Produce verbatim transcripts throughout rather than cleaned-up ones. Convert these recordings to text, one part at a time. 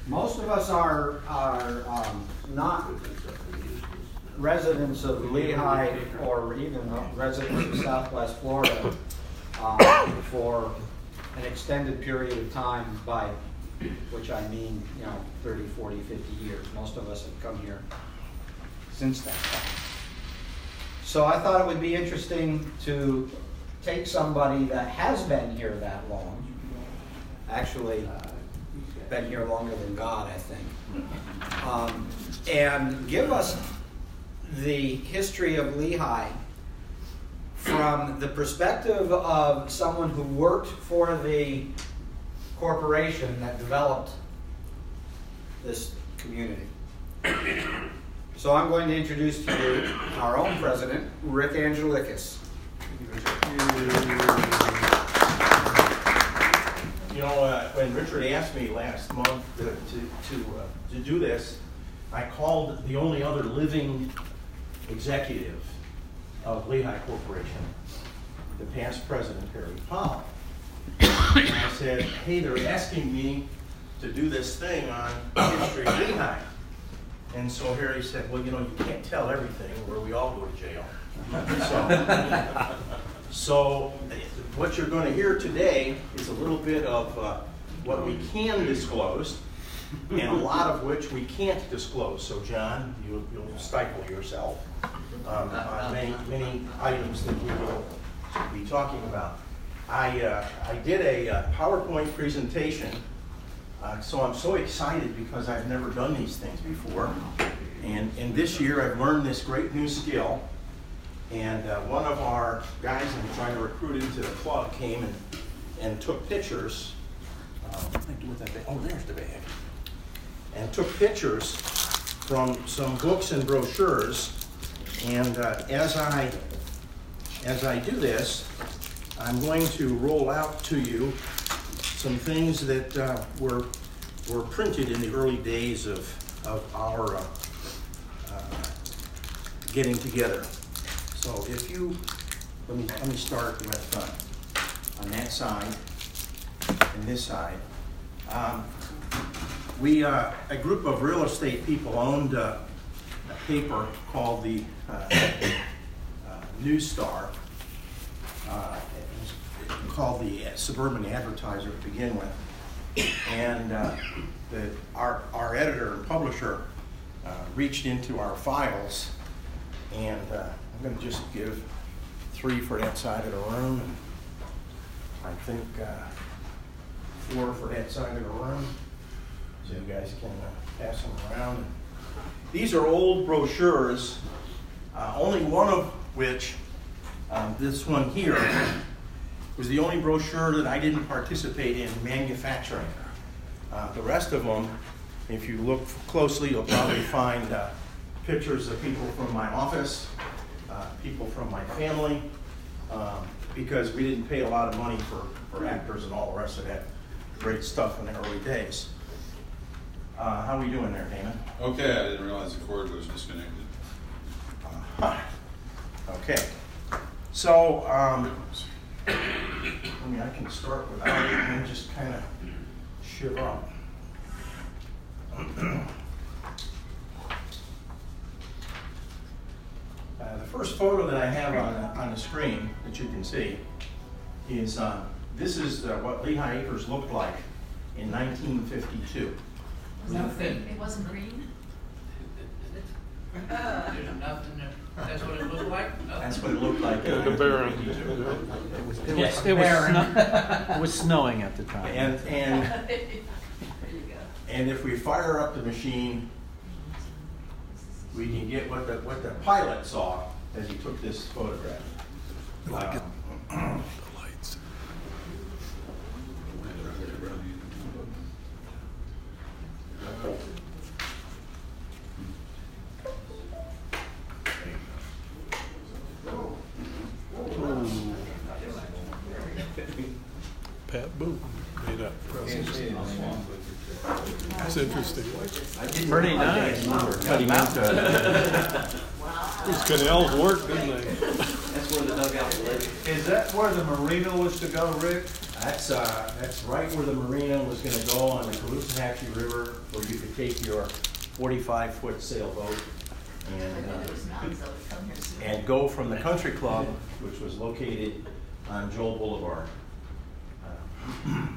most of us are, are um, not residents of Lehigh or even residents of Southwest Florida um, for an extended period of time, by which I mean, you know, thirty, forty, fifty years. Most of us have come here since that time. So I thought it would be interesting to take somebody that has been here that long, actually been here longer than God, I think, um, and give us the history of Lehigh from the perspective of someone who worked for the corporation that developed this community. So I'm going to introduce to you our own president, Rick Angelikis. You know, uh, when Richard asked me last month to to to, uh, to do this, I called the only other living executive of Lehigh Corporation, the past president, Harry Powell. And I said, hey, they're asking me to do this thing on history of Lehigh. And so Harry said, well, you know, you can't tell everything, or we all go to jail. So, so what you're going to hear today is a little bit of uh, what we can disclose, and a lot of which we can't disclose. So, John, you, you'll stifle yourself um, on many, many items that we will be talking about. I, uh, I did a uh, PowerPoint presentation, uh, so I'm so excited because I've never done these things before. And, and this year I've learned this great new skill. And uh, one of our guys I'm trying to recruit into the club came and, and took pictures. Uh, what did I do with that bag? Oh, there's the bag. And took pictures from some books and brochures. And uh, as I as I do this, I'm going to roll out to you some things that uh, were were printed in the early days of of our uh, uh, getting together. So if you let me let me start with uh, on that side and this side. Um, we uh, a group of real estate people owned uh, a paper called the uh, uh, News Star. Uh, it was called the Suburban Advertiser to begin with, and uh, the, our our editor and publisher uh, reached into our files, and uh, I'm going to just give three for that side of the room, and I think uh, four for that side of the room, so you guys can uh, pass them around. These are old brochures, uh, only one of which, um, this one here, was the only brochure that I didn't participate in manufacturing. Uh, the rest of them, if you look closely, you'll probably find uh, pictures of people from my office, uh, people from my family, um, because we didn't pay a lot of money for, for actors and all the rest of that great stuff in the early days. Uh, how are we doing there, Damon? Okay, I didn't realize the cord was disconnected. Uh-huh. Okay. So, um, I mean, I can start without it and then just kind of shiver up. Uh, the first photo that I have on, on the screen that you can see is, uh, this is uh, what Lehigh Acres looked like in nineteen fifty-two. Nothing. It wasn't green? There's nothing. That's what it looked like? Nothing. That's what it looked like. Yeah, the barren. It was, it Yes, was, it was, snow, it was snowing at the time. And, and, There you go. and if we fire up the machine, we can get what the, what the pilot saw as he took this photograph. Uh, The lights. Pat Boone made up process. That's interesting. Pretty nice. These canals work, didn't they? That's where the dugout was. Is that where the marina was to go, Rick? I That's, uh, that's right where the marina was gonna go on the Caloosahatchee River, where you could take your forty-five foot sailboat I and, know uh, there was mountains that would come here soon. and go from the country club, which was located on Joel Boulevard. Uh,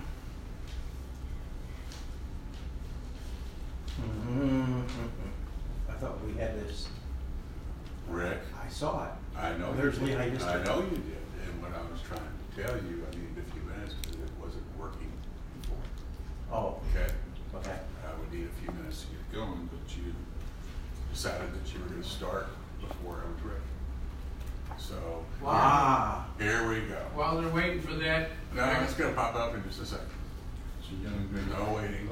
I thought we had this, Rick, I saw it. I know you There's did. Lehigh District. I know you did, and what I was trying to tell you, I needed a few minutes because it wasn't working before. Oh, Okay? okay. I would need a few minutes to get going, but you decided that you were gonna start before I was ready. So, Ah, here we go. While they're waiting for that, No, it's gonna pop up in just a second. No waiting.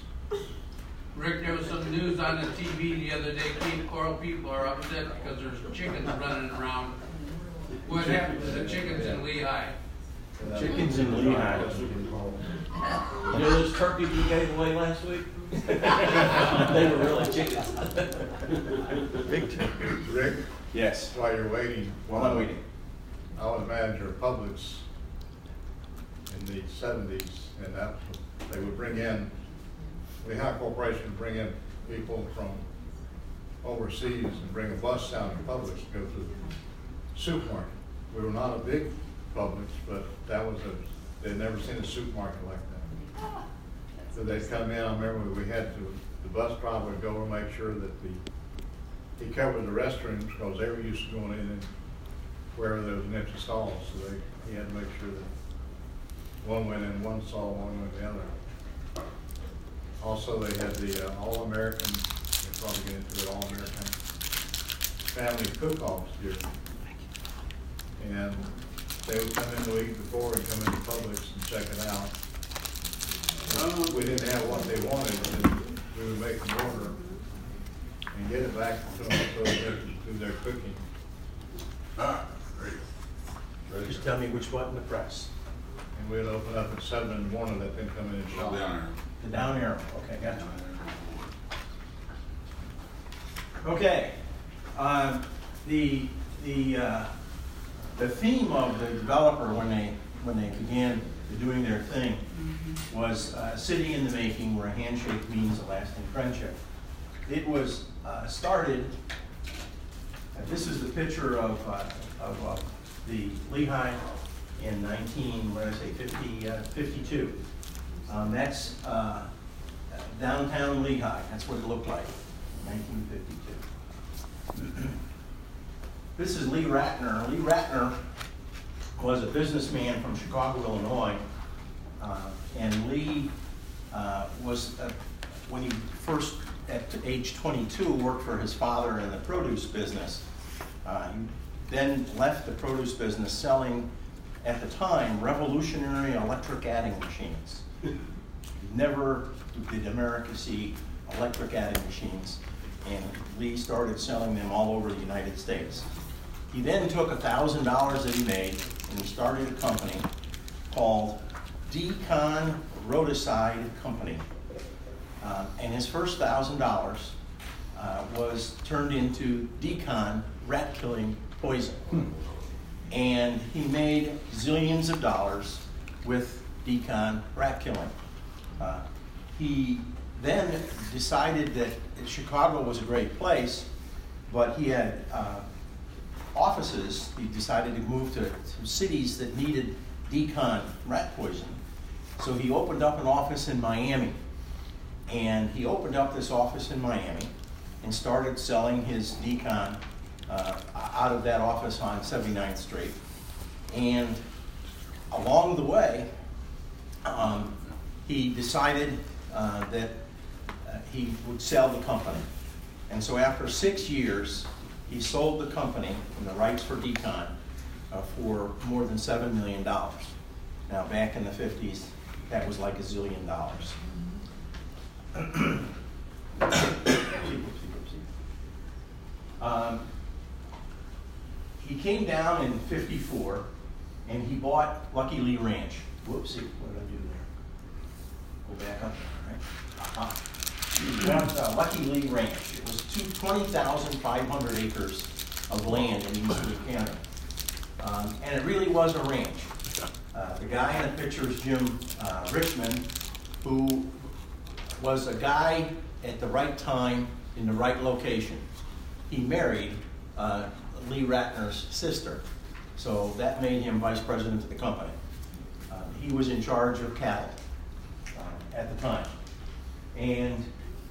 Rick, there was some news on the T V the other day, Cape Coral people are upset because there's chickens running around. What happened to the chickens in Lehigh? chickens in Lehigh. You know those turkeys we gave away last week? They were really chickens. Big time. Rick, Yes. while you're waiting. While I'm waiting. I was manager of Publix in the seventies, and that, they would bring in, Lehigh Corporation would bring in people from overseas and bring a bus down to Publix to go to the supermarket. We were not a big Publix, but that was a, they'd never seen a supermarket like that. So they'd come in, I remember we had to, the bus driver would go and make sure that the, he covered the restrooms, because they were used to going in and wherever there was an empty stall, so they, he had to make sure that one went in one stall, one went the other. Also, they had the uh, All-American, we'll probably get into it, All-American Family Cook-Offs here. And they would come in the week before and come into Publix and check it out. If we didn't have what they wanted, then we would make an order and get it back to them so they could do their cooking. Ah, great. Ready? Just tell me which button to press. And we'd open up at seven in the morning, let them come in and Go shop. down there. The down arrow, okay, gotcha. Okay, um, the, the, uh, the theme of the developer when they, when they began doing their thing was uh, city in the making, where a handshake means a lasting friendship. It was uh, started, uh, this is the picture of, uh, of uh, the Lehigh in nineteen, what did I say, fifty, uh, fifty-two. Um, that's uh, downtown Lehigh. That's what it looked like in nineteen fifty-two. This is Lee Ratner. Lee Ratner was a businessman from Chicago, Illinois. Uh, and Lee uh, was, uh, when he first, at age twenty-two, worked for his father in the produce business. Uh, he then left the produce business selling, at the time, revolutionary electric adding machines. Never did America see electric adding machines, and Lee started selling them all over the United States. He then took a thousand dollars that he made and he started a company called Decon Roticide Company. Uh, and his first thousand dollars uh, was turned into Decon rat killing poison. And he made zillions of dollars with Decon rat killing. Uh, he then decided that Chicago was a great place, but he had uh, offices. He decided to move to, to cities that needed Decon rat poison. So he opened up an office in Miami. And he opened up this office in Miami and started selling his Decon uh, out of that office on seventy-ninth Street. And along the way, um, he decided uh, that uh, he would sell the company. And so after six years, he sold the company and the rights for Decon uh, for more than seven million dollars. Now, back in the fifties, that was like a zillion dollars. um, he came down in fifty-four and he bought Lucky Lee Ranch. Whoopsie, what did I do there? Go back up, right? Uh-huh. He bought uh, Lucky Lee Ranch. It was twenty thousand five hundred acres of land in East Lee County. Um, and it really was a ranch. Uh, the guy in the picture is Jim uh, Richmond, who was a guy at the right time in the right location. He married uh, Lee Ratner's sister, so that made him vice president of the company. Uh, he was in charge of cattle uh, at the time. And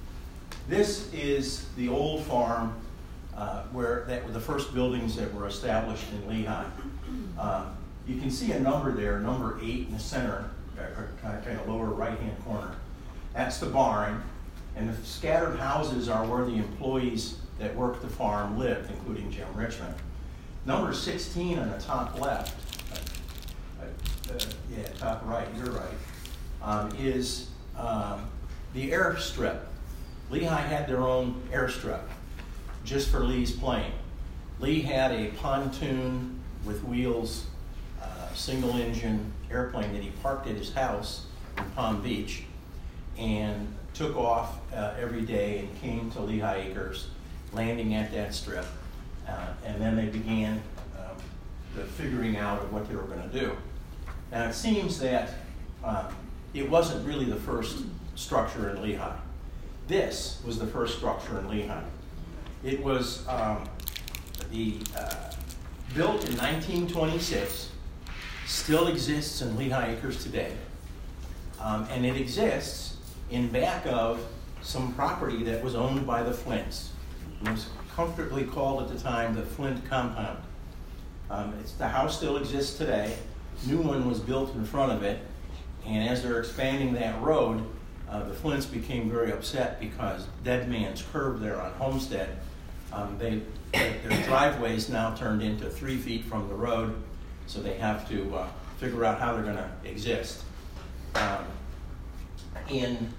this is the old farm uh, where that were the first buildings that were established in Lehigh. Uh, you can see a number there, number eight in the center, or kind of lower right-hand corner. That's the barn, and the scattered houses are where the employees that worked the farm lived, including Jim Richmond. Number sixteen on the top left, uh, uh, yeah, top right, you're right, um, is um, the airstrip. Lehigh had their own airstrip just for Lee's plane. Lee had a pontoon with wheels, uh, single engine airplane that he parked at his house in Palm Beach and took off uh, every day and came to Lehigh Acres, landing at that strip. Uh, and then they began um, the figuring out of what they were going to do. Now it seems that uh, it wasn't really the first structure in Lehigh. This was the first structure in Lehigh. It was um, the uh, built in nineteen twenty-six, still exists in Lehigh Acres today, um, and it exists in back of some property that was owned by the Flints. It was comfortably called at the time the Flint Compound. Um, it's, the house still exists today. New one was built in front of it, and as they're expanding that road, uh, the Flints became very upset because Dead Man's Curve there on Homestead, um, they, their driveways now turned into three feet from the road, so they have to uh, figure out how they're going to exist. Um, in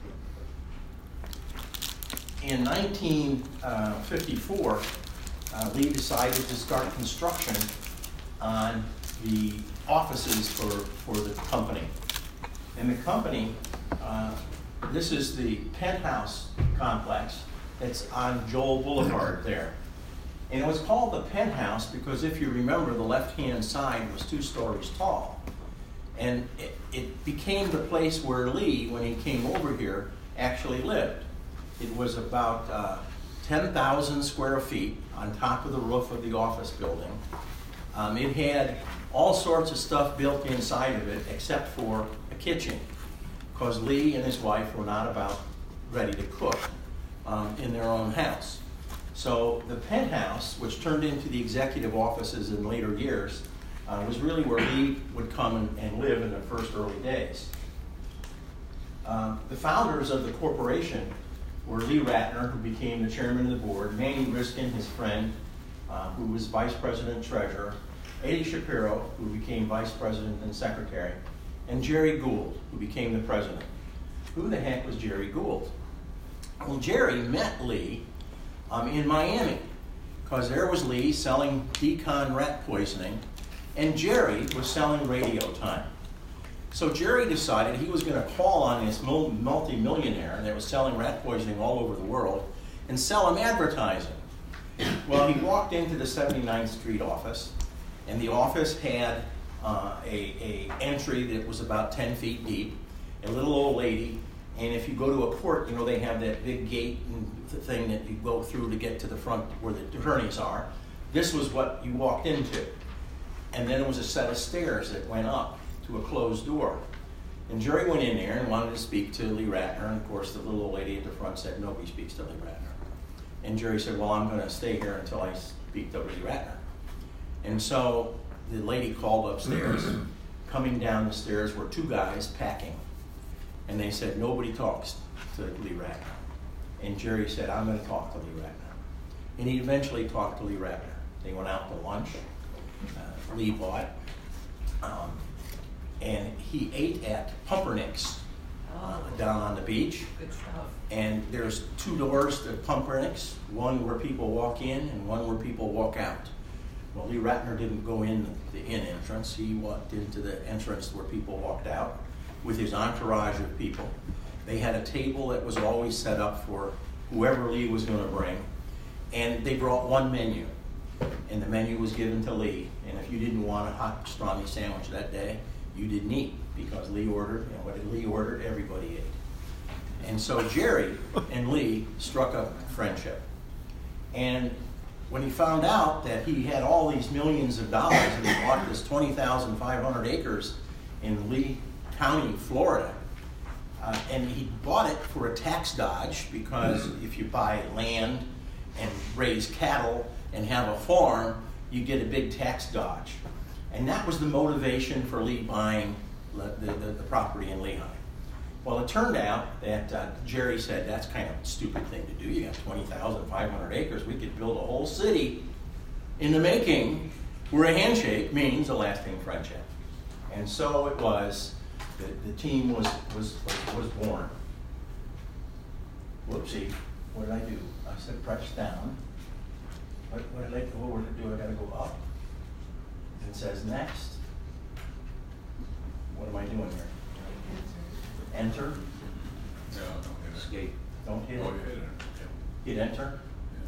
In nineteen fifty-four, uh, Lee decided to start construction on the offices for, for the company. And the company, uh, this is the penthouse complex that's on Joel Boulevard there. And it was called the penthouse because if you remember, the left-hand side was two stories tall. And it, it became the place where Lee, when he came over here, actually lived. It was about uh, ten thousand square feet on top of the roof of the office building. Um, it had all sorts of stuff built inside of it except for a kitchen, because Lee and his wife were not about ready to cook um, in their own house. So the penthouse, which turned into the executive offices in later years, uh, was really where Lee would come and, and live in the first early days. Uh, the founders of the corporation were Lee Ratner, who became the chairman of the board, Manny Riskin, his friend, uh, who was vice president treasurer, Eddie Shapiro, who became vice president and secretary, and Jerry Gould, who became the president. Who the heck was Jerry Gould? Well, Jerry met Lee um, in Miami, because there was Lee selling decon rat poisoning, and Jerry was selling radio time. So Jerry decided he was going to call on this multi-millionaire that was selling rat poisoning all over the world and sell him advertising. Well, he walked into the seventy-ninth Street office, and the office had uh, a, a entry that was about ten feet deep, a little old lady, and if you go to a court, you know, they have that big gate and the thing that you go through to get to the front where the attorneys are. This was what you walked into. And then there was a set of stairs that went up to a closed door. And Jerry went in there and wanted to speak to Lee Ratner, and of course the little old lady at the front said, nobody speaks to Lee Ratner. And Jerry said, well, I'm going to stay here until I speak to Lee Ratner. And so the lady called upstairs. Coming down the stairs were two guys packing. And they said, nobody talks to Lee Ratner. And Jerry said, I'm going to talk to Lee Ratner. And he eventually talked to Lee Ratner. They went out to lunch. Uh, Lee bought. Um, and he ate at Pumpernicks uh, down on the beach. Good stuff. And there's two doors to Pumpernicks, one where people walk in and one where people walk out. Well, Lee Ratner didn't go in the in entrance. He walked into the entrance where people walked out with his entourage of people. They had a table that was always set up for whoever Lee was going to bring. And they brought one menu. And the menu was given to Lee. And if you didn't want a hot pastrami sandwich that day, you didn't eat, because Lee ordered, you know, what Lee ordered, everybody ate. And so Jerry and Lee struck up friendship. And when he found out that he had all these millions of dollars and he bought this twenty thousand five hundred acres in Lee County, Florida, uh, and he bought it for a tax dodge, because if you buy land and raise cattle and have a farm, you get a big tax dodge. And that was the motivation for Lee buying the, the, the property in Lehigh. Well, it turned out that uh, Jerry said, that's kind of a stupid thing to do. You got twenty thousand five hundred acres. We could build a whole city in the making, where a handshake means a lasting friendship. And so it was, the, the team was, was, was, was born. Whoopsie, what did I do? I said press down. What, what did I, what did I do? I gotta go up. It says next. What am I doing here? Enter. No, don't hit it. Escape. Don't hit Oh, it. you hit it. Hit enter.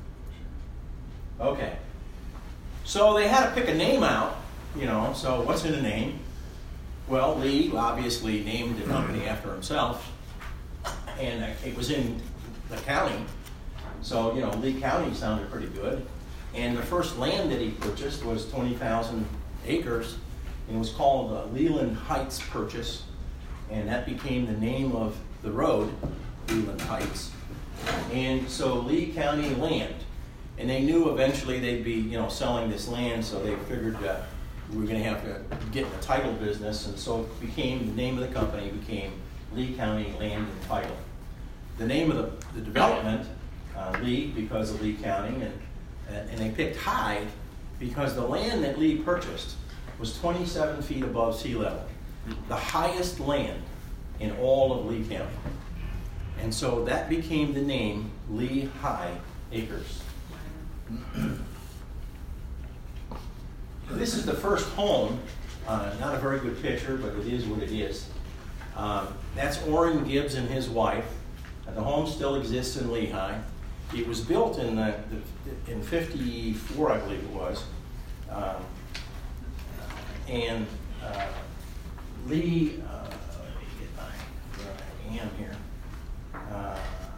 Yeah, Okay. So they had to pick a name out, you know, so what's in a name? Well, Lee obviously named the company after himself, and it was in the county, so, you know, Lee County sounded pretty good. And the first land that he purchased was twenty thousand acres, and it was called the Leland Heights Purchase, and that became the name of the road, Leland Heights. And so Lee County Land, and they knew eventually they'd be, you know, selling this land, so they figured uh, we were going to have to get in the title business, and so it became, the name of the company became Lee County Land and Title. The name of the, the development, uh, Lee, because of Lee County, and, and they picked High because the land that Lee purchased was twenty-seven feet above sea level, the highest land in all of Lee County. And so that became the name Lee High Acres. This is the first home, uh, not a very good picture, but it is what it is. Um, that's Orrin Gibbs and his wife. Uh, the home still exists in Lehigh. It was built in the, the, in fifty-four, I believe it was. Um, and uh, Lee, uh, let me get my, where I am here. Uh,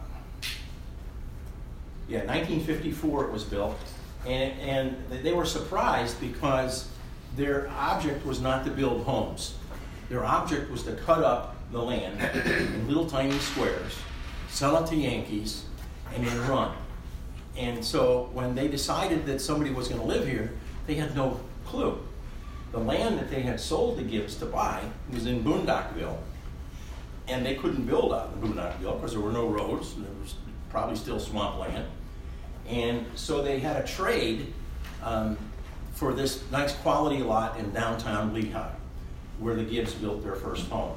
yeah, nineteen fifty-four it was built. And, and they were surprised because their object was not to build homes. Their object was to cut up the land in little tiny squares, sell it to Yankees, and then run. And so when they decided that somebody was going to live here, they had no clue. The land that they had sold to Gibbs to buy was in Boondockville, and they couldn't build out in Boondockville because there were no roads, and there was probably still swampland. And so they had a trade um, for this nice quality lot in downtown Lehigh, where the Gibbs built their first home.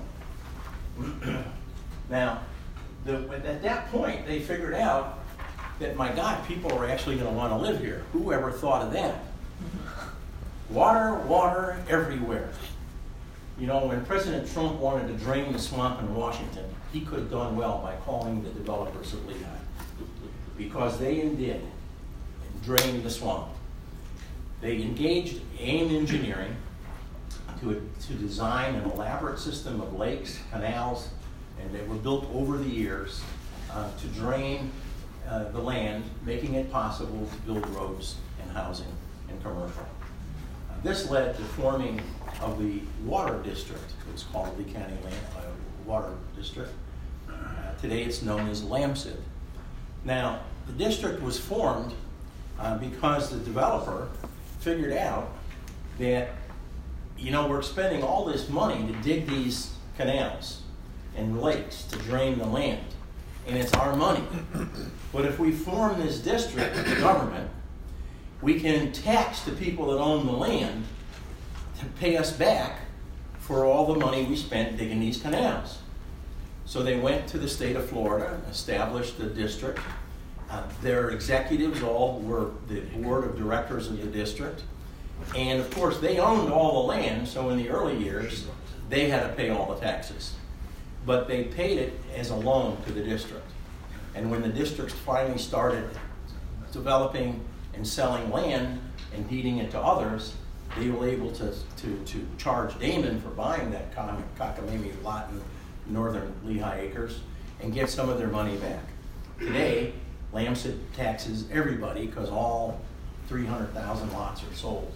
Now, the, at that point, they figured out that, my God, people are actually going to want to live here. Who ever thought of that? Water, water everywhere. You know, when President Trump wanted to drain the swamp in Washington, he could have done well by calling the developers of Lehigh, because they did drain the swamp. They engaged AIM Engineering to, to design an elaborate system of lakes, canals, and they were built over the years uh, to drain uh, the land, making it possible to build roads and housing and commercial. Uh, this led to forming of the water district. It was called Lee County Land, uh, Water District. Uh, today it's known as Lamson. Now, the district was formed uh, because the developer figured out that, you know, we're spending all this money to dig these canals and lakes to drain the land, and it's our money. But if we form this district with the government, we can tax the people that own the land to pay us back for all the money we spent digging these canals. So they went to the state of Florida, established a district. Uh, their executives all were the board of directors of the district. And of course, they owned all the land, so in the early years, they had to pay all the taxes. But they paid it as a loan to the district. And when the districts finally started developing and selling land and deeding it to others, they were able to, to, to charge Damon for buying that cockamamie lot in northern Lehigh Acres and get some of their money back. Today, Lamson taxes everybody because all three hundred thousand lots are sold.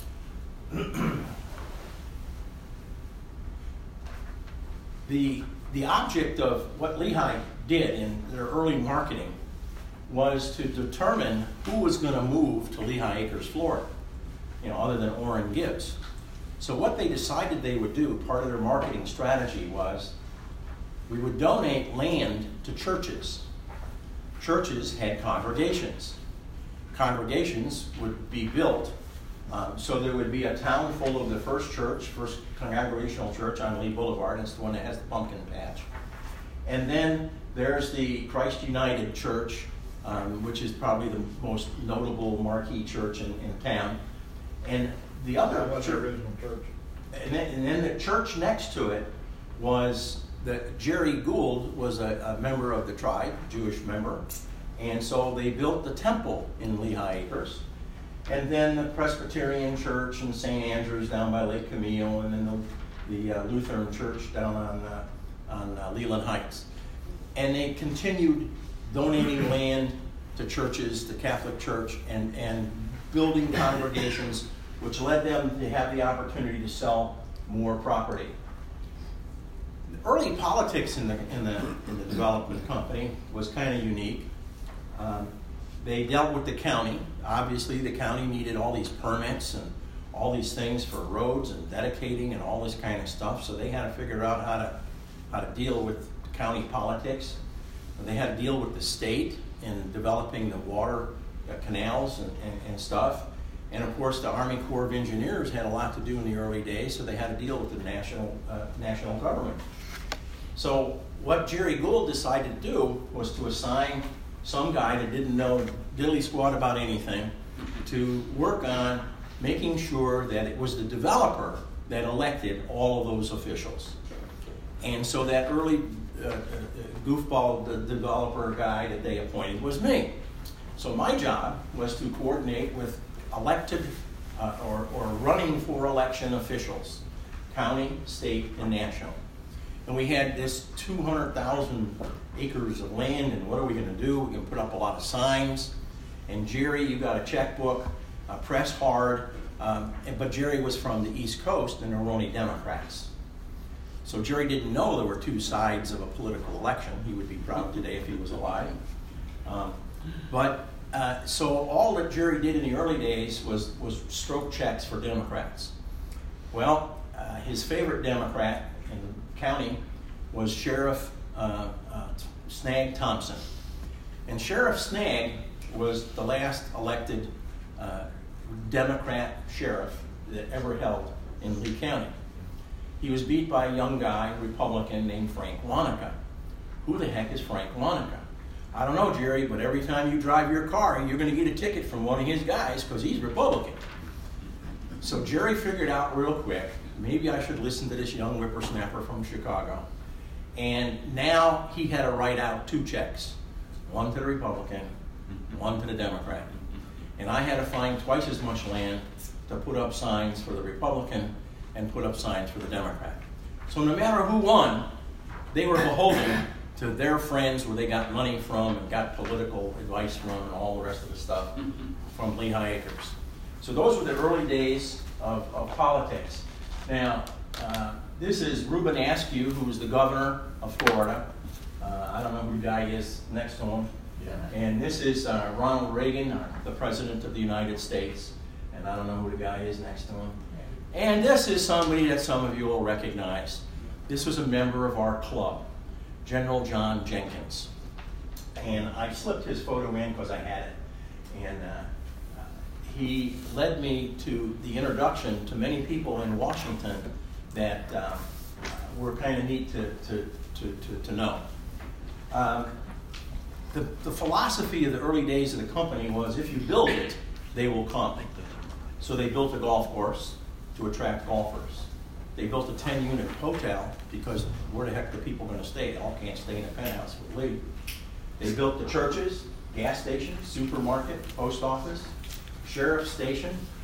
the, the object of what Lehigh did in their early marketing was to determine who was going to move to Lehigh Acres, Florida, you know, other than Orrin Gibbs. So what they decided they would do, part of their marketing strategy was, we would donate land to churches. Churches had congregations. Congregations would be built. Um, so there would be a town full of the First Church, First Congregational Church on Lee Boulevard. It's the one that has the pumpkin patch. And then there's the Christ United Church, um, which is probably the most notable marquee church in, in town. And the other What's church, the original church? and then, and then the church next to it was that Jerry Gould was a, a member of the tribe, Jewish member, and so they built the temple in Lehigh Acres. And then the Presbyterian Church in Saint Andrews down by Lake Camille, and then the, the uh, Lutheran Church down on, uh, on uh, Leland Heights. And they continued donating land to churches, the Catholic Church, and, and building congregations, which led them to have the opportunity to sell more property. Early politics in the, in the, in the development company was kind of unique. Um, they dealt with the county. Obviously, the county needed all these permits and all these things for roads and dedicating and all this kind of stuff, so they had to figure out how to, how to deal with county politics. And they had to deal with the state in developing the water uh, canals and, and, and stuff. And of course, the Army Corps of Engineers had a lot to do in the early days, so they had to deal with the national, uh, national government. So what Jerry Gould decided to do was to assign some guy that didn't know diddly squat about anything to work on making sure that it was the developer that elected all of those officials. And so that early uh, uh, goofball the developer guy that they appointed was me. So my job was to coordinate with elected uh, or, or running for election officials, county, state, and national. And we had this two hundred thousand acres of land, and what are we going to do? We can put up a lot of signs. And Jerry, you got a checkbook, uh, press hard. Um, and, but Jerry was from the East Coast, and there were only Democrats. So Jerry didn't know there were two sides of a political election. He would be proud today if he was alive. Um, but uh, so all that Jerry did in the early days was, was stroke checks for Democrats. Well, uh, his favorite Democrat in the county was Sheriff uh, uh, Snag Thompson. And Sheriff Snag was the last elected uh, Democrat sheriff that ever held in Lee County. He was beat by a young guy, Republican, named Frank Wanaka. Who the heck is Frank Wanaka? I don't know, Jerry, but every time you drive your car, you're going to get a ticket from one of his guys because he's Republican. So Jerry figured out real quick, maybe I should listen to this young whippersnapper from Chicago. And now he had to write out two checks, one to the Republican, one to the Democrat. And I had to find twice as much land to put up signs for the Republican and put up signs for the Democrat. So no matter who won, they were beholden to their friends where they got money from and got political advice from and all the rest of the stuff from Lehigh Acres. So those were the early days of, of politics. Now, uh, this is Reuben Askew, who was the governor of Florida. Uh, I don't know who the guy is next to him. Yeah. And this is uh, Ronald Reagan, uh, the President of the United States. And I don't know who the guy is next to him. And this is somebody that some of you will recognize. This was a member of our club, General John Jenkins. And I slipped his photo in because I had it. And uh, uh, he led me to the introduction to many people in Washington that uh, were kind of neat to, to, to, to, to know. Um, the, the philosophy of the early days of the company was if you build it, they will come. So they built a golf course to attract golfers. They built a ten-unit hotel because where the heck are the people going to stay? They all can't stay in a penthouse with Lee. They built the churches, gas station, supermarket, post office, sheriff's station,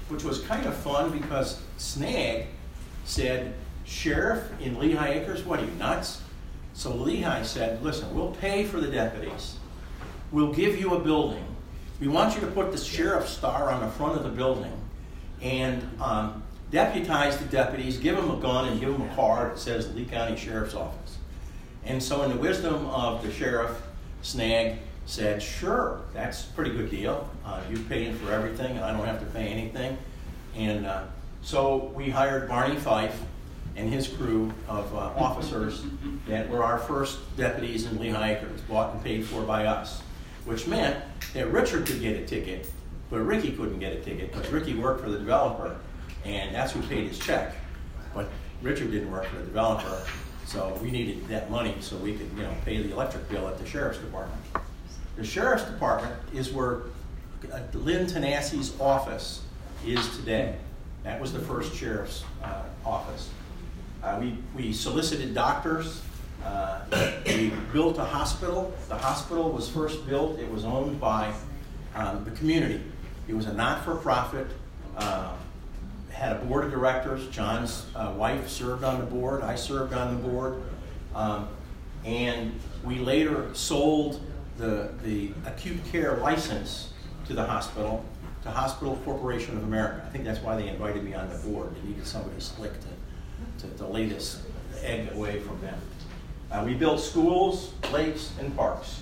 which was kind of fun because Snag said, "Sheriff in Lehigh Acres, what are you, nuts?" So Lehigh said, "Listen, we'll pay for the deputies. We'll give you a building. We want you to put the sheriff's star on the front of the building and um, deputize the deputies, give them a gun and give them a card that says Lee County Sheriff's Office." And so in the wisdom of the sheriff, Snag said, "Sure, that's a pretty good deal. Uh, you're paying for everything and I don't have to pay anything." And uh, so we hired Barney Fife and his crew of uh, officers that were our first deputies in Lehigh Acres, bought and paid for by us, which meant that Richard could get a ticket, but Ricky couldn't get a ticket because Ricky worked for the developer, and that's who paid his check. But Richard didn't work for the developer, so we needed that money so we could, you know, pay the electric bill at the sheriff's department. The sheriff's department is where Lynn Tenassi's office is today. That was the first sheriff's uh, office. Uh, we, we solicited doctors. Uh, we built a hospital. The hospital was first built. It was owned by um, the community. It was a not-for-profit. Uh, had a board of directors. John's uh, wife served on the board. I served on the board. Um, and we later sold the, the acute care license to the hospital, to Hospital Corporation of America. I think that's why they invited me on the board. They needed somebody slick to To, to lay this egg away from them. Uh, we built schools, lakes, and parks.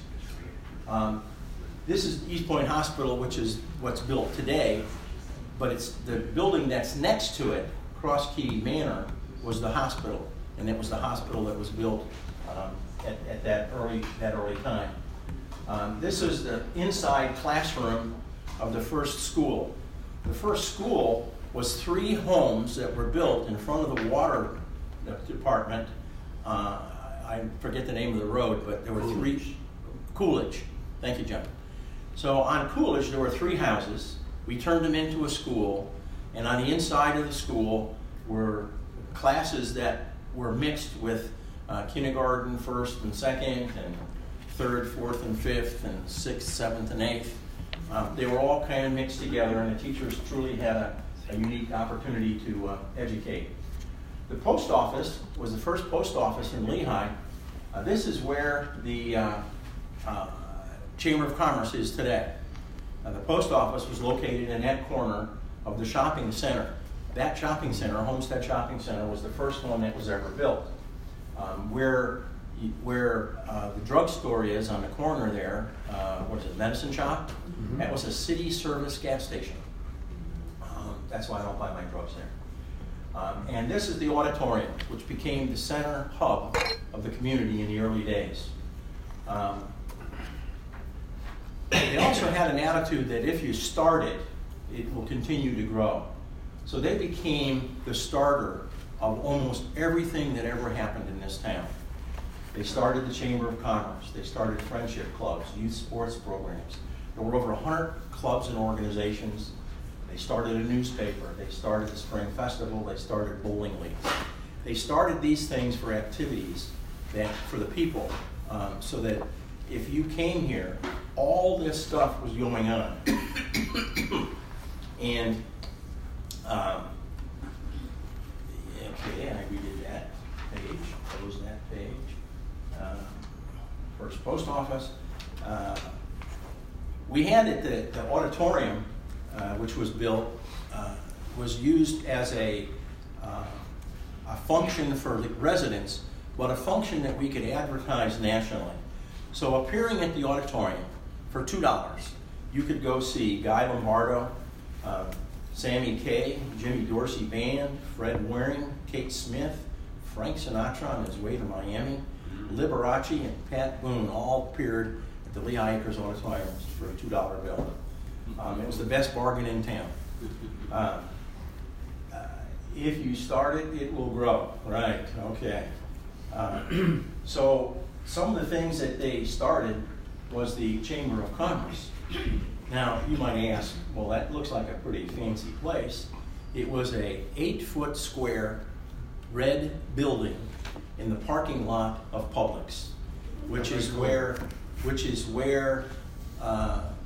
Um, this is East Point Hospital, which is what's built today, but it's the building that's next to it, Cross Key Manor, was the hospital, and it was the hospital that was built um, at, at that early that early time. Um, this is the inside classroom of the first school. The first school was three homes that were built in front of the water department. Uh, I forget the name of the road, but there were three. Coolidge. Thank you, John. So on Coolidge, there were three houses. We turned them into a school, and on the inside of the school were classes that were mixed with uh, kindergarten, first and second, and third, fourth, and fifth, and sixth, seventh, and eighth. Um, they were all kind of mixed together, and the teachers truly had a a unique opportunity to uh, educate. The post office was the first post office in Lehigh. Uh, this is where the uh, uh, Chamber of Commerce is today. Uh, the post office was located in that corner of the shopping center. That shopping center, Homestead Shopping Center, was the first one that was ever built. Um, where where uh, the drugstore is on the corner there, uh, what is it, Medicine Shop? Mm-hmm. That was a city service gas station. That's why I don't buy my drugs there. Um, and this is the auditorium, which became the center hub of the community in the early days. Um, they also had an attitude that if you start it, it will continue to grow. So they became the starter of almost everything that ever happened in this town. They started the Chamber of Commerce. They started friendship clubs, youth sports programs. There were over one hundred clubs and organizations. They started a newspaper. They started the Spring Festival. They started bowling leagues. They started these things for activities that for the people, um, so that if you came here, all this stuff was going on. And um, okay, I redid that page. Close that page. Uh, first post office. Uh, we had at the, the auditorium. Uh, which was built, uh, was used as a, uh, a function for the residents, but a function that we could advertise nationally. So appearing at the auditorium for two dollars, you could go see Guy Lombardo, uh, Sammy Kaye, Jimmy Dorsey Band, Fred Waring, Kate Smith, Frank Sinatra on his way to Miami, Liberace, and Pat Boone all appeared at the Lehigh Acres Auditorium for a two dollar bill. Um, it was the best bargain in town. Uh, uh, if you start it, it will grow. Right, okay. Uh, so some of the things that they started was the Chamber of Commerce. Now, you might ask, well, that looks like a pretty fancy place. It was a eight-foot square red building in the parking lot of Publix, which is where, which is where uh, uh,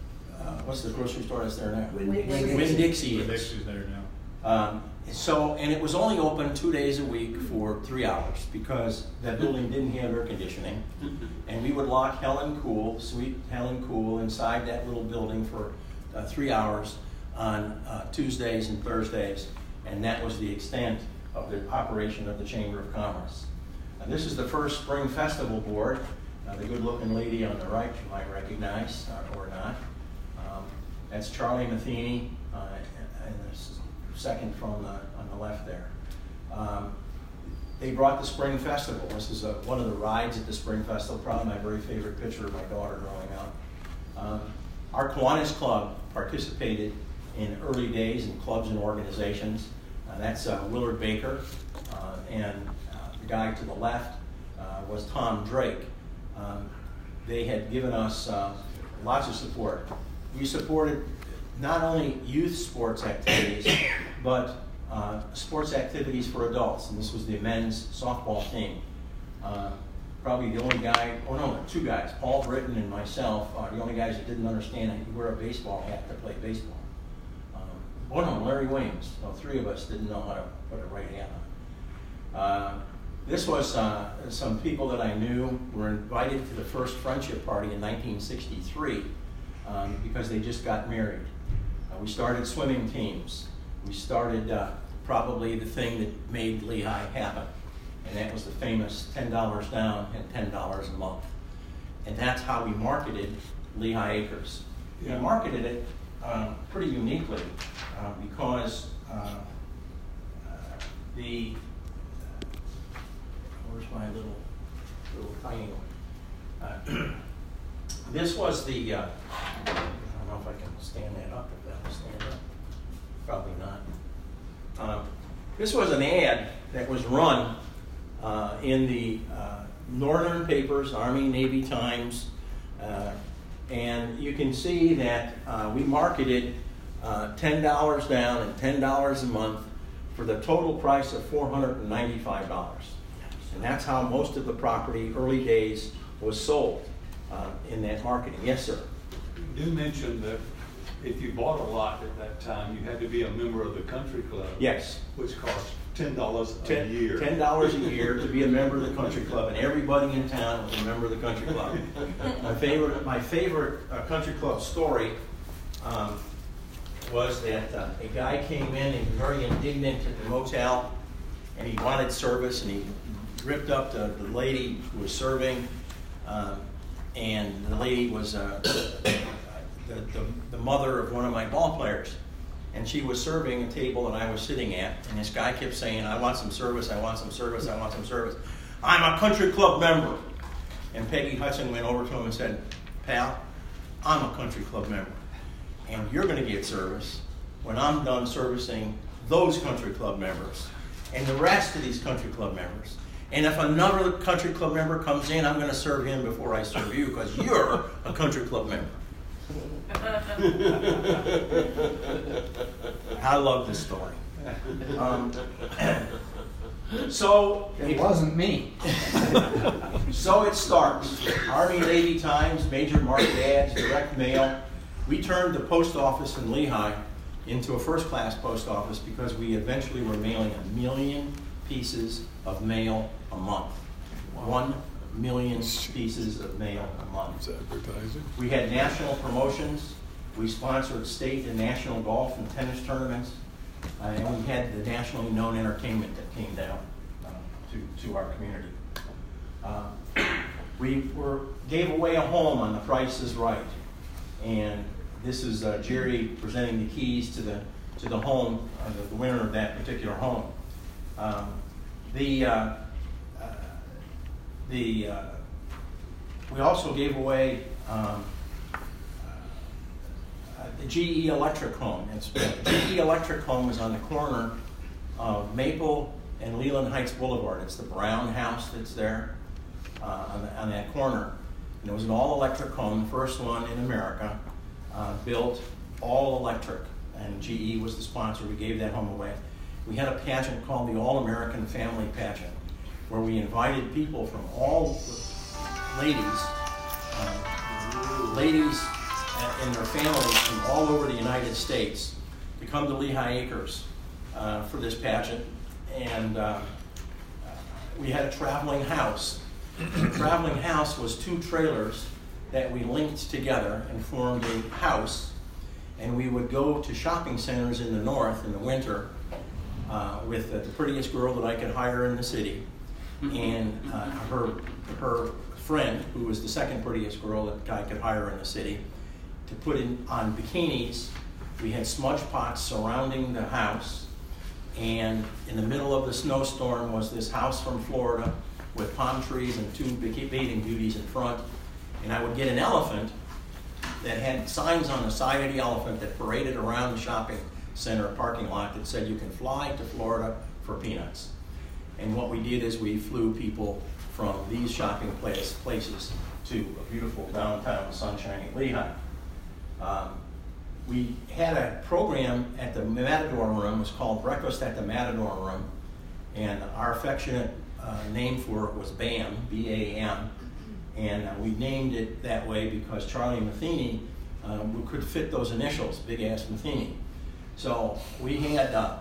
uh, what's the grocery store that's there now? Winn-Dixie. Winn-Dixie is. Dixie's there now. Um, so, and it was only open two days a week for three hours because that building didn't have air conditioning. And we would lock Helen Cool, sweet Helen Cool, inside that little building for uh, three hours on uh, Tuesdays and Thursdays. And that was the extent of the operation of the Chamber of Commerce. And this is the first Spring Festival board. Uh, the good-looking lady on the right you might recognize, uh, or not. Um, that's Charlie Matheny, uh, and the second from the, on the left there. Um, they brought the Spring Festival. This is a, one of the rides at the Spring Festival, probably my very favorite picture of my daughter growing up. Um, our Kiwanis Club participated in early days in clubs and organizations. Uh, that's uh, Willard Baker, uh, and uh, the guy to the left uh, was Tom Drake. Um, they had given us uh, lots of support. We supported not only youth sports activities, but uh, sports activities for adults, and this was the men's softball team. Uh, probably the only guy, oh no, two guys, Paul Britton and myself, are the only guys that didn't understand that you wear a baseball hat to play baseball. Um, oh no, Larry Williams, no, three of us didn't know how to put a right hat on. Uh, this was uh, some people that I knew were invited to the first friendship party in nineteen sixty-three um, because they just got married. Uh, we started swimming teams. We started uh, probably the thing that made Lehigh happen, and that was the famous ten dollars down and ten dollars a month. And that's how we marketed Lehigh Acres. Yeah. We marketed it uh, pretty uniquely uh, because uh, uh, the, uh, where's my little, little tiny one? Uh, this was the, uh, I don't know if I can stand that up, if that will stand up. Probably not. Um, this was an ad that was run uh, in the uh, northern papers, Army, Navy Times, uh, and you can see that uh, we marketed uh, ten dollars down and ten dollars a month for the total price of four hundred ninety-five dollars. And that's how most of the property, early days, was sold uh, in that marketing. Yes, sir? You mentioned that if you bought a lot at that time, you had to be a member of the country club. Yes. Which cost ten dollars a Ten, year. Ten dollars a year to be a member of the country club, and everybody in town was a member of the country club. My favorite, my favorite uh, country club story um, was that uh, a guy came in and was very indignant at the motel, and he wanted service, and he ripped up the, the lady who was serving, um, and the lady was uh, the, the, the mother of one of my ball players. And she was serving a table that I was sitting at, and this guy kept saying, I want some service, I want some service, I want some service. I'm a country club member. And Peggy Hudson went over to him and said, pal, I'm a country club member, and you're going to get service when I'm done servicing those country club members and the rest of these country club members. And if another country club member comes in, I'm going to serve him before I serve you because you're a country club member. I love this story. Um, so It wasn't me. So it starts. Army, Navy Times, major market ads, direct mail. We turned the post office in Lehigh into a first-class post office because we eventually were mailing a million pieces of mail a month. One million pieces of mail a month. Advertising. We had national promotions. We sponsored state and national golf and tennis tournaments. Uh, and we had the nationally known entertainment that came down uh, to, to our community. Uh, we were, gave away a home on The Price is Right. And this is uh, Jerry presenting the keys to the, to the home, uh, the, the winner of that particular home. Um, the, uh, uh, the, uh, we also gave away um, the G E Electric home. It's, G E Electric home is on the corner of Maple and Leland Heights Boulevard. It's the brown house that's there uh, on, the, on that corner. And it was an all-electric home, the first one in America, uh, built all electric. And G E was the sponsor. We gave that home away. We had a pageant called the All-American Family Pageant, where we invited people from all ladies, uh, ladies and their families from all over the United States to come to Lehigh Acres uh, for this pageant. And uh, we had a traveling house. The traveling house was two trailers that we linked together and formed a house. And we would go to shopping centers in the north in the winter uh, with uh, the prettiest girl that I could hire in the city, and uh, her her friend, who was the second prettiest girl that I could hire in the city, to put in on bikinis. We had smudge pots surrounding the house, and in the middle of the snowstorm was this house from Florida with palm trees and two bathing beauties in front. And I would get an elephant that had signs on the side of the elephant that paraded around the shopping center parking lot that said you can fly to Florida for peanuts. And what we did is we flew people from these shopping place, places to a beautiful downtown sunshiny Lehigh. Um, we had a program at the Matador Room. It was called Breakfast at the Matador Room, and our affectionate uh, name for it was BAM, B A M. And uh, we named it that way because Charlie Matheny uh, could fit those initials, Big Ass Matheny. So we had uh,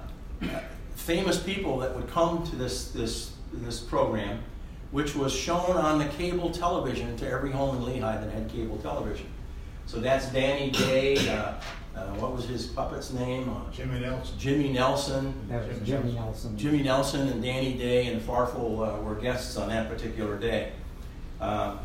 famous people that would come to this, this, this program, which was shown on the cable television to every home in Lehigh that had cable television. So that's Danny Day, uh, uh, what was his puppet's name? Uh, Jimmy Nelson. Jimmy Nelson. That was Jimmy Nelson. Jimmy Nelson and Danny Day and Farfel uh, were guests on that particular day. Um,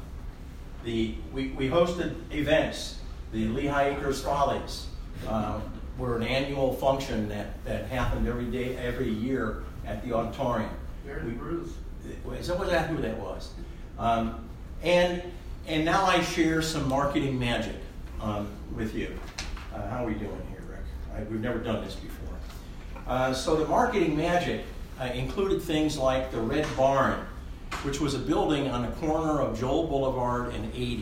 the, we, we hosted events. The Lehigh Acres Follies uh, were an annual function that, that happened every day, every year at the auditorium. There's We- Bruce. Is that, was that who that was? Um, and and now I share some marketing magic um, with you. Uh, how are we doing here, Rick? I, we've never done this before. Uh, so the marketing magic uh, included things like the Red Barn, which was a building on the corner of Joel Boulevard and eighty.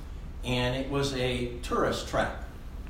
And it was a tourist trap,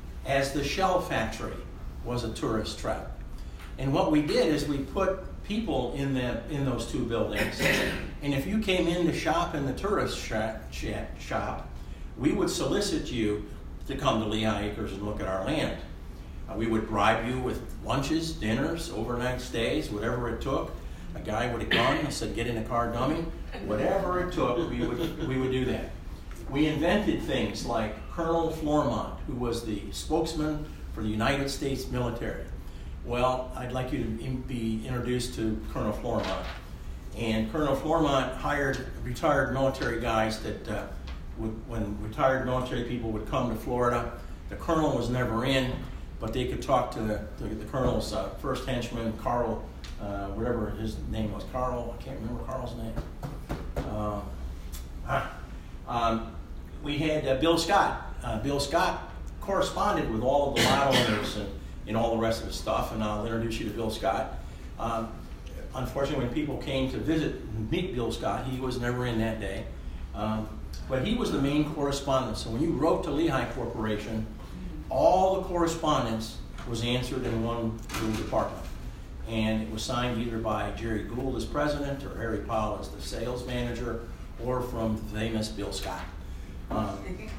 as the Shell Factory was a tourist trap. And what we did is we put people in the in those two buildings, and if you came in to shop in the tourist shop, shop we would solicit you to come to Lehigh Acres and look at our land. Uh, we would bribe you with lunches, dinners, overnight stays, whatever it took. A guy with a gun and said, "Get in the car, dummy." Whatever it took, we would we would do that. We invented things like Colonel Flourmont, who was the spokesman for the United States military. Well, I'd like you to be introduced to Colonel Flourmont. And Colonel Flourmont hired retired military guys that, uh, would, when retired military people would come to Florida, the colonel was never in, but they could talk to the, the, the colonel's uh, first henchman, Carl, uh, whatever his name was, Carl, I can't remember Carl's name. Um, ah, um, we had uh, Bill Scott. Uh, Bill Scott corresponded with all of the lot owners and and all the rest of the stuff, and I'll introduce you to Bill Scott. Um, unfortunately, when people came to visit and meet Bill Scott, he was never in that day. Um, but he was the main correspondent. So when you wrote to Lehigh Corporation, all the correspondence was answered in one little department. And it was signed either by Jerry Gould as president, or Harry Powell as the sales manager, or from the famous Bill Scott. Um,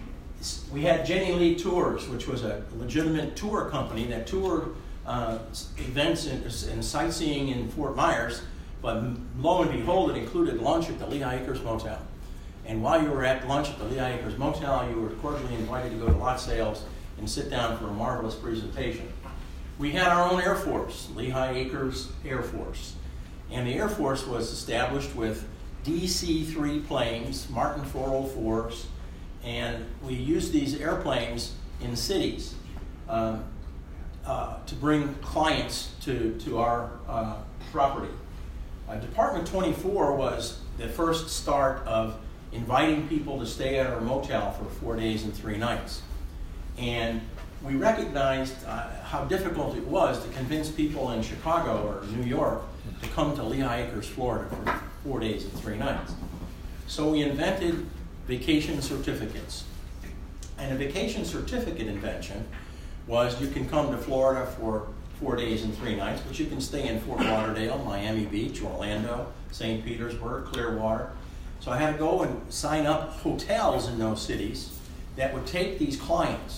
We had Jenny Lee Tours, which was a legitimate tour company that toured uh, events and, and sightseeing in Fort Myers, but lo and behold, it included lunch at the Lehigh Acres Motel. And while you were at lunch at the Lehigh Acres Motel, you were cordially invited to go to lot sales and sit down for a marvelous presentation. We had our own Air Force, Lehigh Acres Air Force. And the Air Force was established with D C three planes, Martin four oh fours, and we used these airplanes in cities uh, uh, to bring clients to, to our uh, property. Uh, Department twenty-four was the first start of inviting people to stay at our motel for four days and three nights. And we recognized uh, how difficult it was to convince people in Chicago or New York to come to Lehigh Acres, Florida for four days and three nights. So we invented vacation certificates. And a vacation certificate invention was you can come to Florida for four days and three nights, but you can stay in Fort Lauderdale, Miami Beach, Orlando, Saint Petersburg, Clearwater. So I had to go and sign up hotels in those cities that would take these clients.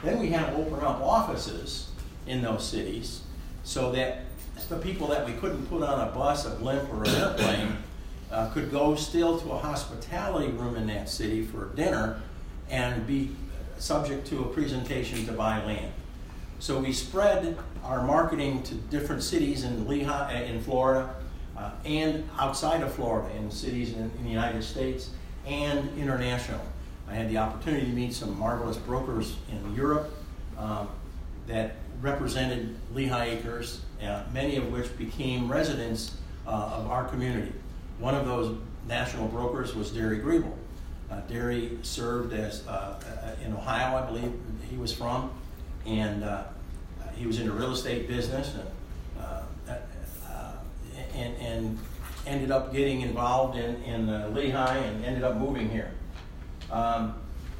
Then we had to open up offices in those cities so that the people that we couldn't put on a bus, a blimp, or an airplane uh, could go still to a hospitality room in that city for dinner and be subject to a presentation to buy land. So we spread our marketing to different cities in Lehigh, in Florida, uh, and outside of Florida, in cities in, in the United States and international. I had the opportunity to meet some marvelous brokers in Europe um, that represented Lehigh Acres, uh, many of which became residents uh, of our community. One of those national brokers was Derry Griebel. Uh, Derry served as, uh, in Ohio, I believe he was from, and uh, he was in the real estate business, and, uh, uh, and, and ended up getting involved in, in uh, Lehigh and ended up moving here. Um,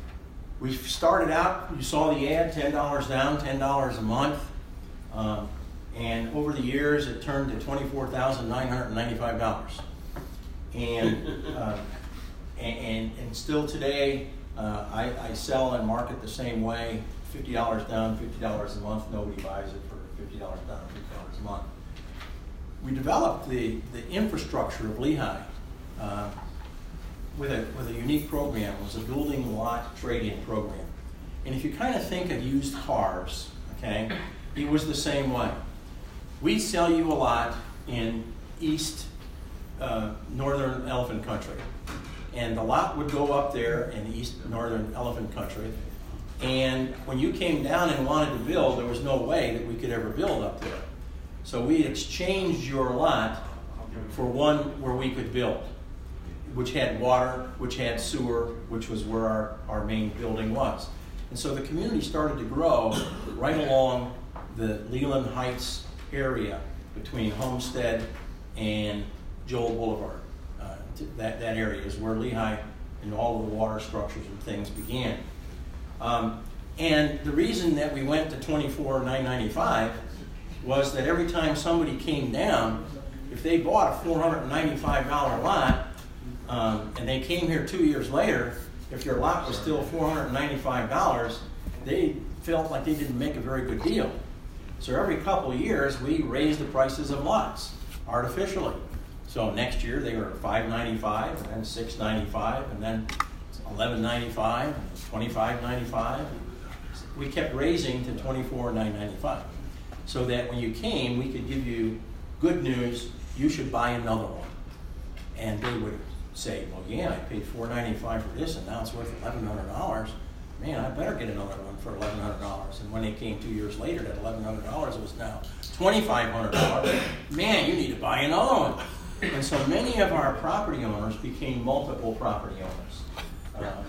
we started out, you saw the ad, ten dollars down, ten dollars a month, um, and over the years it turned to twenty-four thousand nine hundred ninety-five dollars. And, uh, and, and still today, uh, I, I sell and market the same way, fifty dollars down, fifty dollars a month. Nobody buys it for fifty dollars down, fifty dollars a month. We developed the, the infrastructure of Lehigh uh, with a, with a unique program. It was a building lot trade-in program. And if you kind of think of used cars, okay, it was the same way. We'd sell you a lot in East uh, Northern Elephant Country. And the lot would go up there in East Northern Elephant Country. And when you came down and wanted to build, there was no way that we could ever build up there. So we exchanged your lot for one where we could build, which had water, which had sewer, which was where our, our main building was. And so the community started to grow right along the Leland Heights area between Homestead and Joel Boulevard. Uh, that, that area is where Lehigh and all of the water structures and things began. Um, and the reason that we went to twenty-four thousand nine hundred ninety-five dollars was that every time somebody came down, if they bought a four hundred ninety-five dollar lot, um, and they came here two years later, if your lot was still four hundred ninety-five dollars, they felt like they didn't make a very good deal. So every couple of years, we raised the prices of lots artificially. So next year they were five ninety-five, and then six ninety-five, and then eleven ninety-five, and twenty-five ninety-five. We kept raising to twenty-four thousand nine hundred ninety-five, so that when you came, we could give you good news. You should buy another one, and they would say, "Well, yeah, I paid four ninety-five for this, and now it's worth eleven hundred dollars. Man, I better get another one for eleven hundred dollars." And when they came two years later, that eleven hundred dollars was now twenty-five hundred dollars. Man, you need to buy another one. And so many of our property owners became multiple property owners. Uh,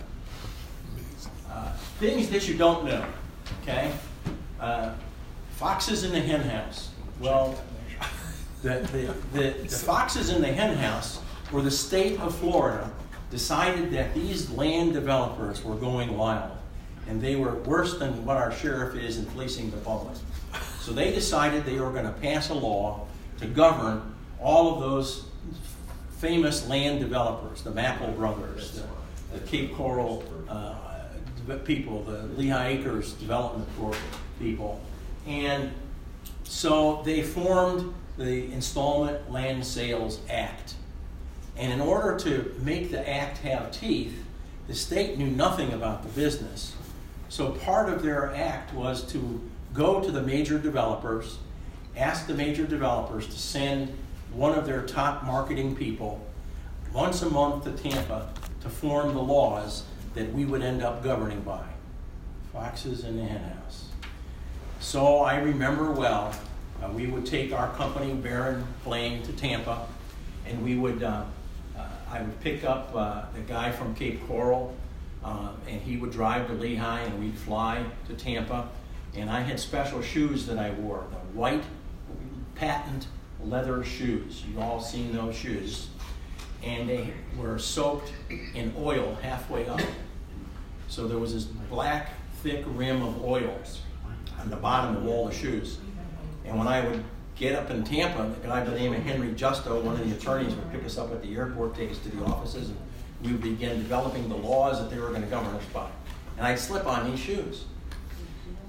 uh, things that you don't know, okay? Uh, foxes in the hen house. Well, the, the, the, the foxes in the hen house were the state of Florida decided that these land developers were going wild, and they were worse than what our sheriff is in policing the public. So they decided they were going to pass a law to govern all of those famous land developers, the Maple brothers, the, the Cape Coral uh, people, the Lehigh Acres development people. And so they formed the Installment Land Sales Act. And in order to make the act have teeth, the state knew nothing about the business. So part of their act was to go to the major developers, ask the major developers to send one of their top marketing people once a month to Tampa to form the laws that we would end up governing by. Foxes in the hen house. So I remember well, uh, we would take our company, Barron Plain, to Tampa, and we would, uh, uh, I would pick up uh, the guy from Cape Coral, uh, and he would drive to Lehigh, and we'd fly to Tampa. And I had special shoes that I wore, the white patent leather shoes. You've all seen those shoes. And they were soaked in oil halfway up. So there was this black, thick rim of oil on the bottom of all the shoes. And when I would get up in Tampa, a guy by the name of Henry Justo, one of the attorneys, would pick us up at the airport, take us to the offices, and we would begin developing the laws that they were going to govern us by. And I'd slip on these shoes.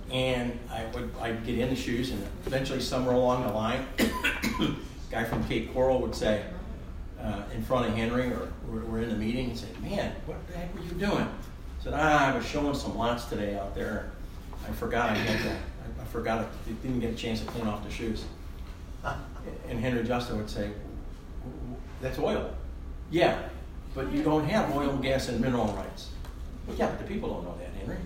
And I would, I'd get in the shoes, and eventually somewhere along the line, guy from Cape Coral would say, uh, in front of Henry, or we're, we're in the meeting, and say, man, what the heck were you doing? I said, ah, I was showing some lots today out there. I forgot I had that. I, I forgot I didn't get a chance to clean off the shoes. And Henry Justin would say, that's oil. Yeah, but you don't have oil, gas, and mineral rights. Well, yeah, but the people don't know that, Henry.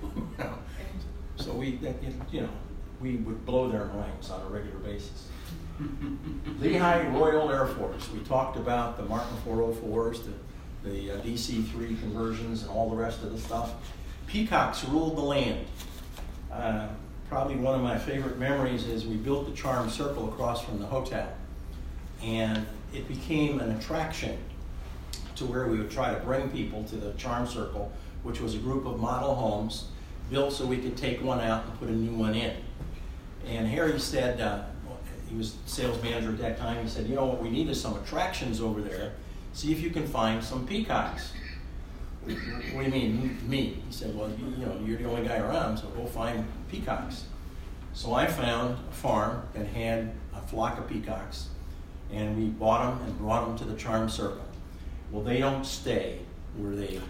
So we, that, you know, we would blow their minds on a regular basis. Lehigh Royal Air Force. We talked about the Martin four oh fours, the, the uh, D C three conversions, and all the rest of the stuff. Peacocks ruled the land. Uh, probably one of my favorite memories is we built the Charm Circle across from the hotel. And it became an attraction to where we would try to bring people to the Charm Circle, which was a group of model homes built so we could take one out and put a new one in. And Harry said, uh, he was sales manager at that time, he said, you know what we need is some attractions over there. See if you can find some peacocks. What do you mean, me? He said, well, you, you know, you're the only guy around, so go find peacocks. So I found a farm that had a flock of peacocks, and we bought them and brought them to the Charm Circle. Well, they don't stay where they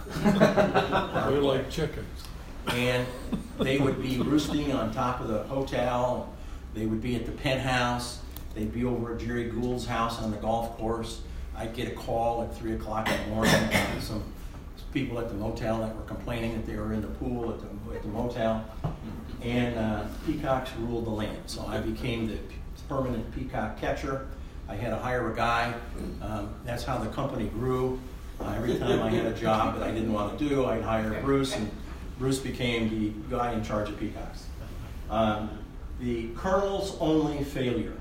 are. They're like chickens. And they would be roosting on top of the hotel. They would be at the penthouse. They'd be over at Jerry Gould's house on the golf course. I'd get a call at three o'clock in the morning from some people at the motel that were complaining that they were in the pool at the, at the motel. And uh, peacocks ruled the land. So I became the permanent peacock catcher. I had to hire a guy. Um, that's how the company grew. Uh, every time I had a job that I didn't want to do, I'd hire Bruce, and Bruce became the guy in charge of peacocks. Um, the Colonel's only failure.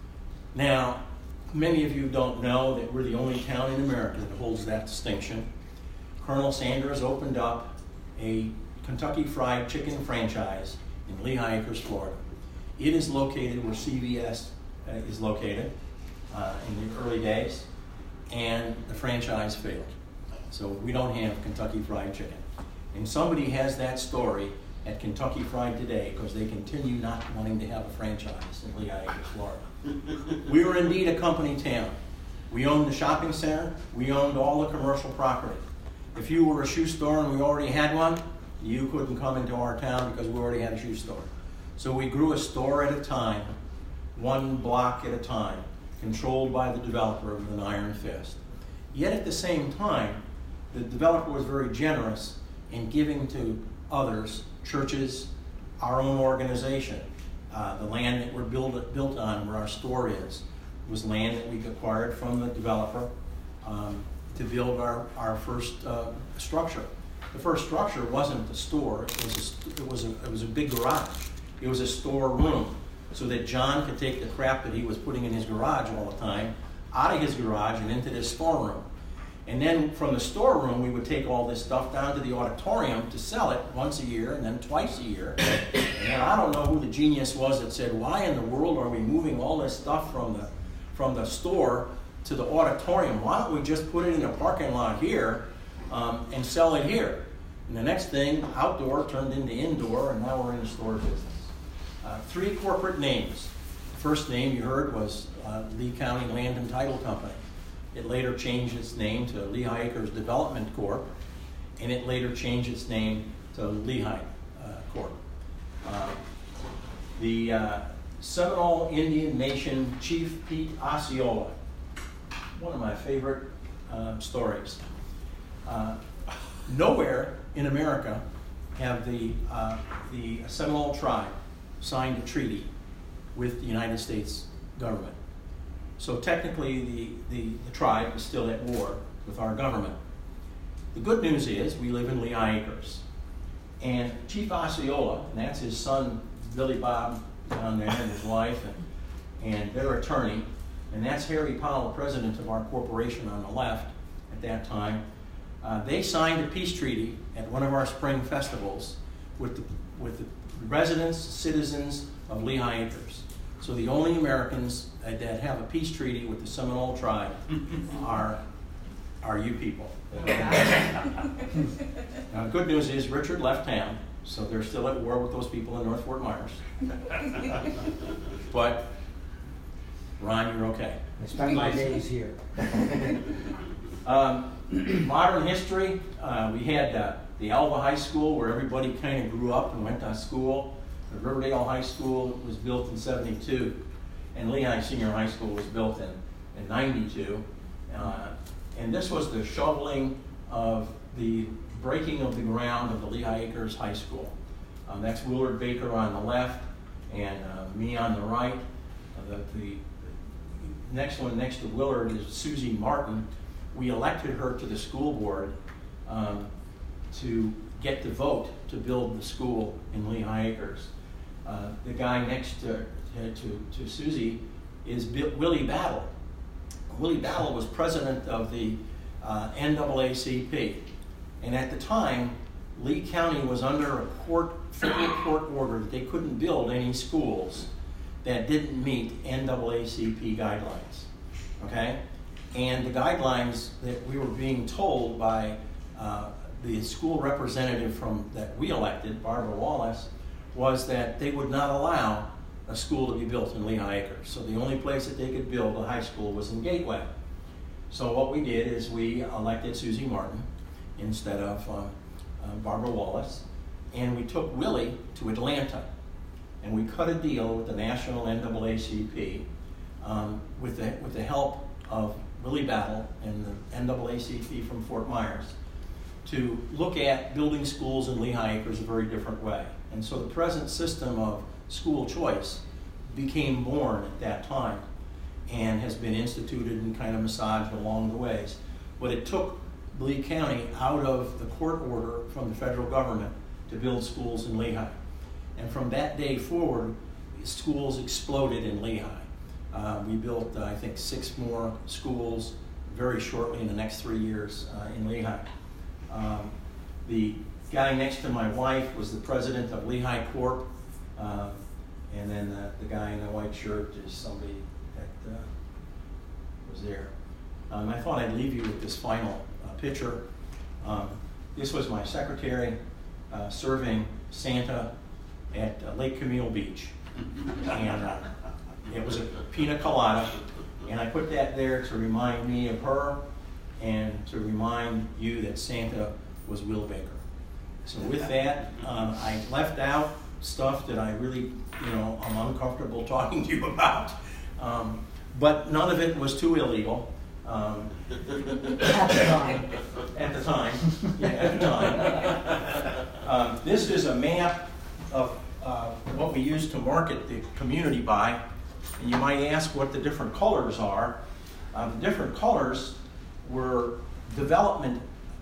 Now, many of you don't know that we're the only town in America that holds that distinction. Colonel Sanders opened up a Kentucky Fried Chicken franchise in Lehigh Acres, Florida. It is located where C V S uh, is located uh, in the early days, and the franchise failed. So we don't have Kentucky Fried Chicken. And somebody has that story at Kentucky Fried today because they continue not wanting to have a franchise in Lehigh Acres, Florida. We were indeed a company town. We owned the shopping center. We owned all the commercial property. If you were a shoe store and we already had one, you couldn't come into our town because we already had a shoe store. So we grew a store at a time, one block at a time, controlled by the developer with an iron fist. Yet at the same time, the developer was very generous in giving to others, churches, our own organization. Uh, the land that we're built, built on, where our store is, was land that we acquired from the developer um, to build our, our first uh, structure. The first structure wasn't the store, it was, a, it, was a, it was a big garage. It was a store room, so that John could take the crap that he was putting in his garage all the time out of his garage and into this storeroom. And then from the storeroom, we would take all this stuff down to the auditorium to sell it once a year and then twice a year. And I don't know who the genius was that said, why in the world are we moving all this stuff from the, from the store to the auditorium? Why don't we just put it in a parking lot here um, and sell it here? And the next thing, outdoor turned into indoor, and now we're in the store business. Uh, three corporate names. The first name you heard was uh, Lee County Land and Title Company. It later changed its name to Lehigh Acres Development Corp, and it later changed its name to Lehigh uh, Corp. Uh, the uh, Seminole Indian Nation Chief Pete Osceola, one of my favorite uh, stories. Uh, nowhere in America have the, uh, the Seminole tribe signed a treaty with the United States government. So technically, the, the, the tribe is still at war with our government. The good news is we live in Lehigh Acres. And Chief Osceola, and that's his son, Billy Bob, down there, and his wife, and, and their attorney, and that's Harry Powell, president of our corporation on the left at that time. Uh, they signed a peace treaty at one of our spring festivals with the, with the residents, citizens of Lehigh Acres. So the only Americans that have a peace treaty with the Seminole tribe are, are you people. Now, the good news is Richard left town, So they're still at war with those people in North Fort Myers. But, Ron, you're okay. I spend my days here. Um, modern history, uh, we had uh, the Alva High School where everybody kind of grew up and went to school. The Riverdale High School was built in seventy-two, and Lehigh Senior High School was built in, in ninety-two. Uh, and this was the shoveling of the breaking of the ground of the Lehigh Acres High School. Um, that's Willard Baker on the left and uh, me on the right. Uh, the, the next one next to Willard is Susie Martin. We elected her to the school board um, to get the vote to build the school in Lehigh Acres. Uh, the guy next to, to, to Susie is Bill, Willie Battle. Willie Battle was president of the uh, N double A C P. And at the time, Lee County was under a court, federal court order that they couldn't build any schools that didn't meet N double A C P guidelines, okay? And the guidelines that we were being told by uh, the school representative from that we elected, Barbara Wallace, was that they would not allow a school to be built in Lehigh Acres. So the only place that they could build a high school was in Gateway. So what we did is we elected Susie Martin instead of uh, uh, Barbara Wallace, and we took Willie to Atlanta, and we cut a deal with the National N double A C P um, with, the, with the help of Willie Battle and the N double A C P from Fort Myers to look at building schools in Lehigh Acres a very different way. And so the present system of school choice became born at that time and has been instituted and kind of massaged along the ways. But it took Lee County out of the court order from the federal government to build schools in Lehigh. And from that day forward, schools exploded in Lehigh. Uh, we built, uh, I think, six more schools very shortly in the next three years uh, in Lehigh. Um, the guy next to my wife was the president of Lehigh Corp, uh, and then uh, the guy in the white shirt is somebody that uh, was there. Um, I thought I'd leave you with this final uh, picture. Um, this was my secretary uh, serving Santa at uh, Lake Camille Beach. And uh, it was a pina colada, and I put that there to remind me of her and to remind you that Santa was Will Baker. So with that, um, I left out stuff that I really, you know, I'm uncomfortable talking to you about. Um, but none of it was too illegal. Um, at the time. At the time. Yeah, at the time. Um, this is a map of uh, what we use to market the community by. And you might ask what the different colors are. Uh, the different colors were development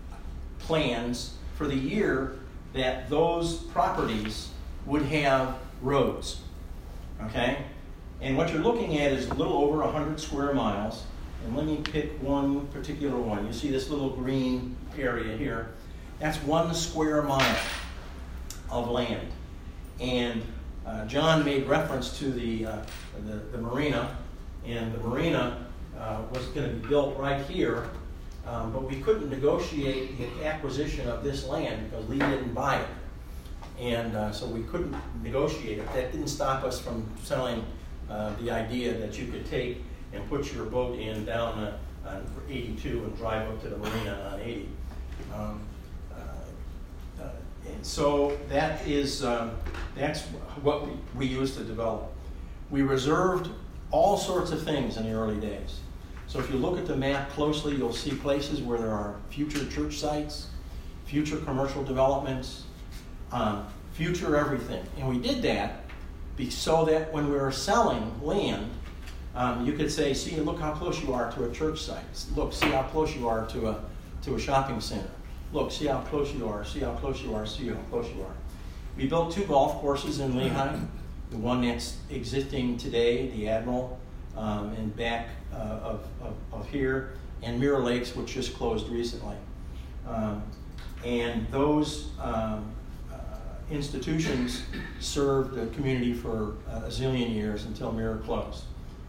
plans for the year that those properties would have roads, okay? And what you're looking at is a little over one hundred square miles. And let me pick one particular one. You see this little green area here? That's one square mile of land. And uh, John made reference to the, uh, the, the marina, and the marina uh, was going to be built right here. Um, but we couldn't negotiate the acquisition of this land because Lee didn't buy it. And uh, so we couldn't negotiate it. That didn't stop us from selling uh, the idea that you could take and put your boat in down uh, on eighty-two and drive up to the marina on eighty. Um, uh, uh, and so that is, um, that's what we, we used to develop. We reserved all sorts of things in the early days. So if you look at the map closely, you'll see places where there are future church sites, future commercial developments, um, future everything. And we did that be, so that when we were selling land, um, you could say, see, look how close you are to a church site. Look, see how close you are to a, to a shopping center. Look, see how close you are, see how close you are, see how close you are. We built two golf courses in Lehigh. The one that's existing today, the Admiral, um, and back uh, of, of, of here, and Mirror Lakes, which just closed recently. Um, and those um, uh, institutions served the community for a zillion years until Mirror closed.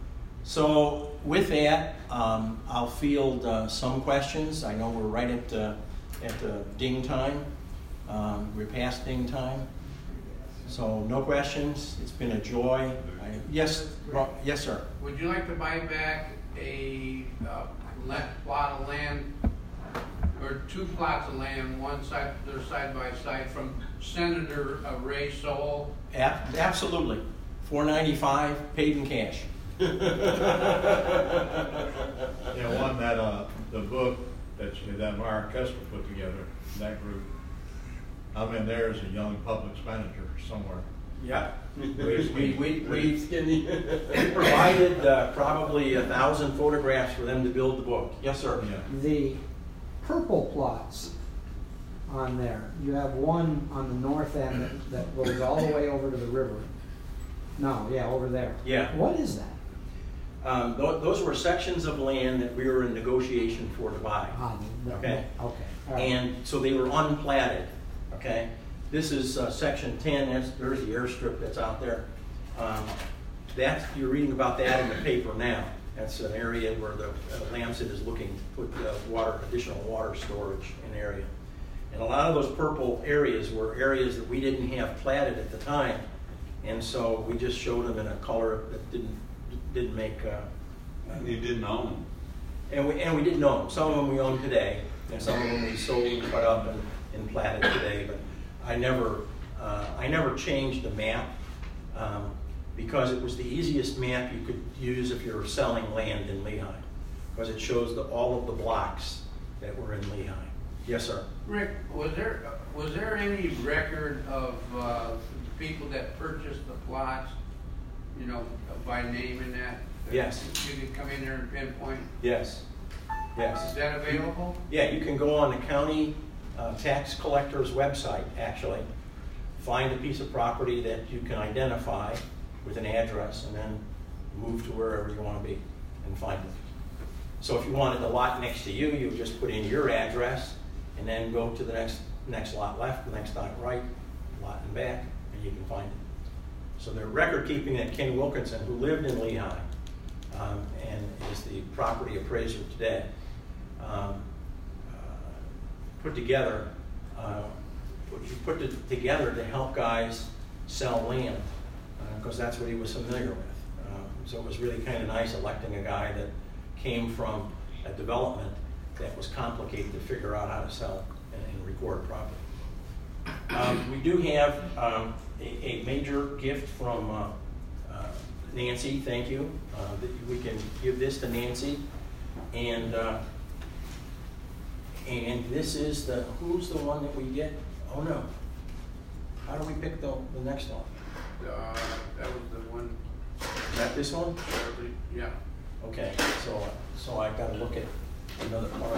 So with that, um, I'll field uh, some questions. I know we're right at, uh, at the ding time. Um, we're past ding time. So no questions. It's been a joy. I, yes, Ro- yes, sir. Would you like to buy back a uh, le- plot of land, or two plots of land, one side, they're side by side, from Senator uh, Ray Soul? Ab- absolutely. four ninety-five, paid in cash. You know, one that, uh, the book that, you- that Myron Custer put together, that group, I'm in there as a young public manager somewhere. Yeah. We, we, we, we provided uh, probably a thousand photographs for them to build the book. Yes, sir. Yeah. The purple plots on there, you have one on the north end that, that goes all the way over to the river. No, yeah, over there. Yeah. What is that? Um, th- those were sections of land that we were in negotiation for to buy. Ah, no, Okay. Okay. All right. And so they were unplatted, okay? This is uh, section ten, that's, there's the airstrip that's out there. Um, that's, you're reading about that in the paper now. That's an area where the uh, Lamson is looking to put uh, water, additional water storage in area. And a lot of those purple areas were areas that we didn't have platted at the time. And so we just showed them in a color that didn't, didn't make, uh, And you didn't own them. and we, and we didn't own them. Some of them we own today, and some of them we sold and cut up and, and platted today. But I never, uh, I never changed the map um, because it was the easiest map you could use if you were selling land in Lehigh, because it shows the, all of the blocks that were in Lehigh. Yes, sir. Rick, was there, was there any record of uh, people that purchased the plots, you know, by name and that? Yes. You could come in there and pinpoint? Yes. Yes. Is that available? Yeah, you can go on the county uh, tax collector's website, actually, find a piece of property that you can identify with an address, and then move to wherever you want to be and find it. So if you wanted the lot next to you, you would just put in your address, and then go to the next next lot left, the next lot right, lot and back, and you can find it. So the record keeping that Ken Wilkinson, who lived in Lehigh, um, and is the property appraiser today, um, uh, put together, uh, put, he put it together to help guys sell land, because uh, that's what he was familiar with. Um, so it was really kind of nice electing a guy that came from a development that was complicated to figure out how to sell and, and record property. Um, we do have um, a, a major gift from uh, uh, Nancy, thank you. Uh, that we can give this to Nancy. And uh, and this is the, who's the one that we get? Oh no. How do we pick the, the next one? Uh, that was the one, Is that this one? yeah. Okay, so uh, so I got to look at another part.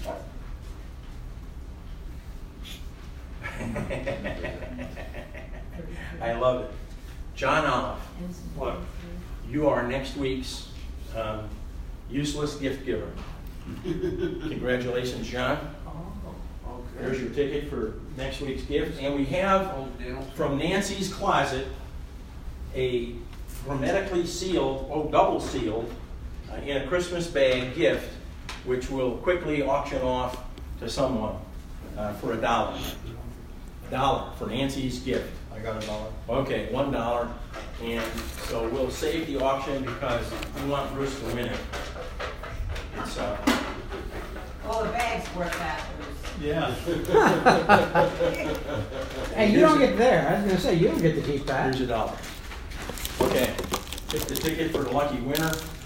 I love it. John Olive, What? you are next week's um, useless gift giver. Congratulations, John. There's your ticket for next week's gift. And we have Old dental. from Nancy's closet a hermetically sealed, oh, double sealed, uh, in a Christmas bag gift, which will quickly auction off to someone uh, for a dollar. Dollar for Nancy's gift. I got a dollar. Okay, one dollar. And so we'll save the auction because we want Bruce to win it. It's uh, Well, the bag's worth that, Bruce. Yeah. Hey, you don't get there. I was gonna say, you don't get to keep that. here's a dollar. Okay, pick the ticket for the lucky winner.